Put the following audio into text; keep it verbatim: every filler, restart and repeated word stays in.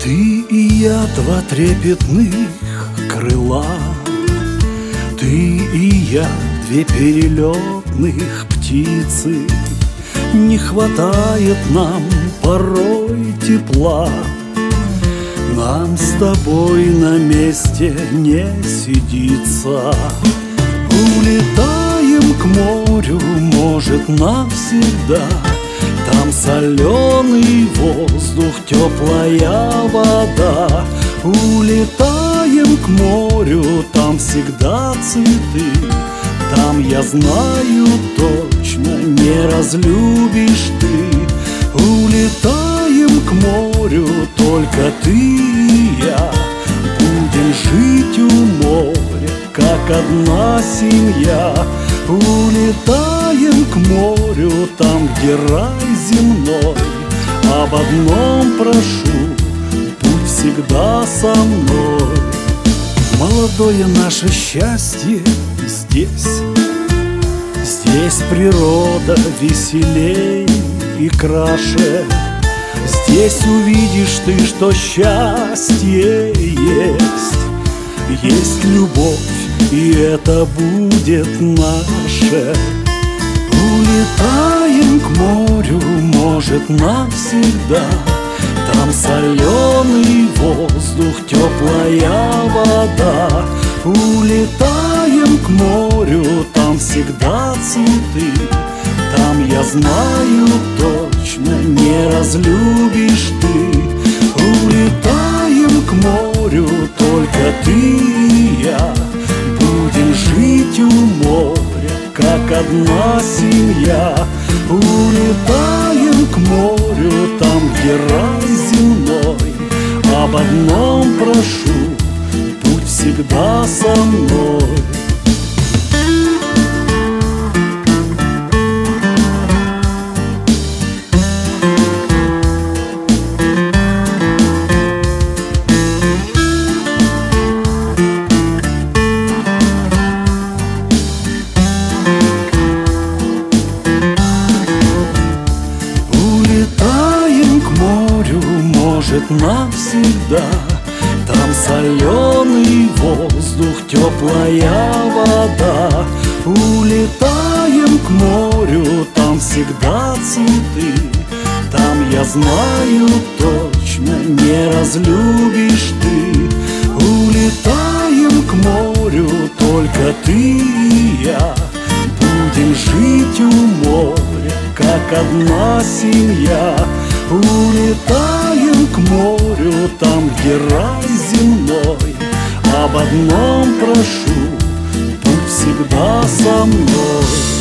Ты и я, два трепетных крыла, ты и я, две перелетных птицы. Не хватает нам порой тепла, нам с тобой на месте не сидится. Улетаем к морю, может, навсегда. Там соленый воздух, теплая вода. Улетаем к морю, там всегда цветы. Там, я знаю точно, не разлюбишь ты. Улетаем к морю, только ты и я. Будем жить у моря, как одна семья. Улетаем к морю, там, где рай земной. Об одном прошу, будь всегда со мной. Молодое наше счастье здесь, здесь природа веселей и краше. Здесь увидишь ты, что счастье есть. Есть любовь, и это будет наше. Улетаем к морю, может, навсегда. Там соленый воздух, теплая вода. Улетаем к морю, там всегда цветы. Там, я знаю точно, не разлюбишь ты. Улетаем к морю, только ты и я. Будем жить у моря, как одна семья. Улетаем к морю, там, где рай земной. Об одном прошу, будь всегда со мной. Может, навсегда. Там соленый воздух, теплая вода. Улетаем к морю, там всегда цветы. Там, я знаю точно, не разлюбишь ты. Улетаем к морю, только ты и я. Будем жить у моря, как одна семья. Улетаем к морю, там, где рай земной. Об одном прошу, будь всегда со мной.